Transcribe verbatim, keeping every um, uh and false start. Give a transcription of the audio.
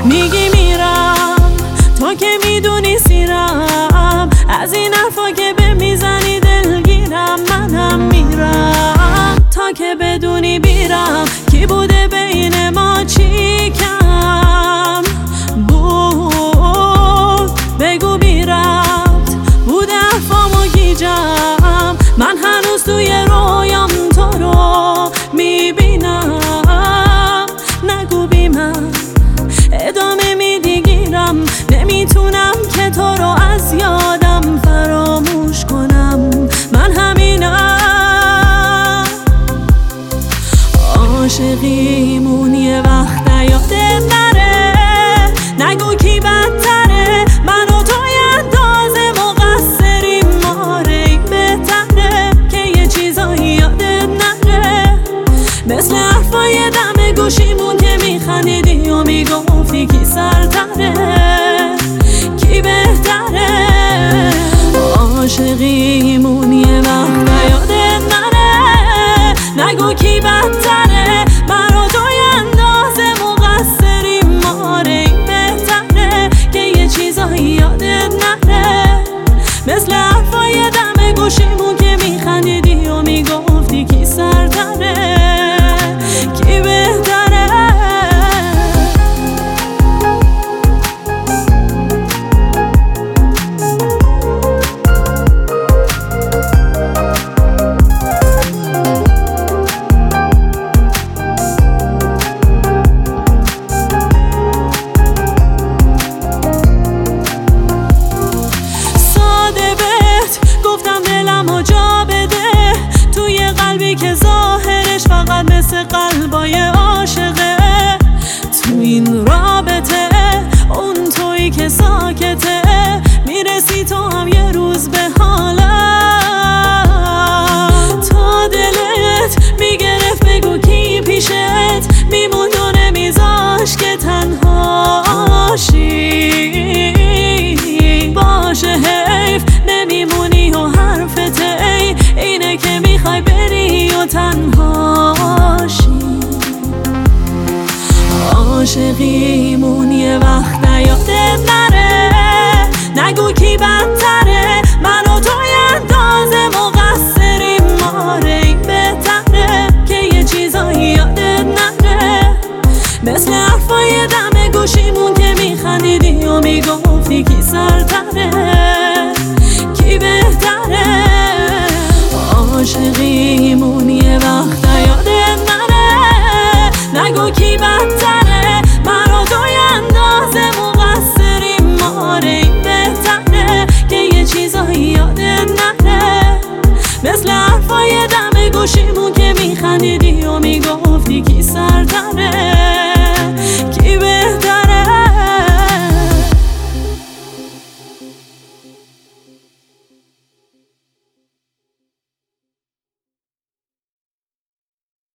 میگی میرم تو که میدونی سیرم، از این حرفا که به میزنی دلگیرم. منم میرم تا که بدونی بیرم کی بوده بین ما چی کم بود. بگو بیرفت بوده حرفامو گیجم، من هنوز توی رویام تو رو میبینم. نگو بی من ادامه میدی گیرم، نمیتونم که تو رو از یادم فراموش کنم. من همینم عاشقیمون یه وقت یادت نره، نگو کی بدتره، من و تو یه اندازه مقصریم. ماره این بهتره که یه چیزایی یادت نره، مثل حرفای دم گوشیمون که میخندیدی و میگفتی کی سرتره کی بهتره. عاشقیمون یه وقت یادت نره، نگو کی بدتره، من و تو یه اندازه مقصریم. ماره این بهتره که یه چیزایی یادت نره، مثل حرفای دم گوشیمون که میخندیدی و میگفتی کی سرتره کی بهتره. که ظاهرش فقط مثل قلبای عاشقه، تو این رابطه اون تویی که ساکته، میرسی تو هم یه روز به حالت. تا دلت میگرفت بگو کی پیشت میموند و نمیذاش که تنهاشی. باشه حیف نمیمونی و حرفت ای اینه که میخوای بری و تنهاشی. عاشقیمون یه وقت یادت نره، نگو کی بدتره، من و تو یه اندازه مقصریم. ماره این بهتره که یه چیزایی یادت نره، مثل حرفای دم گوشیمون که میخندیدی و میگفتی کی سرتره کی بهتره. عاشقیمون یه وقت یادت نره، نگو کی بدتره.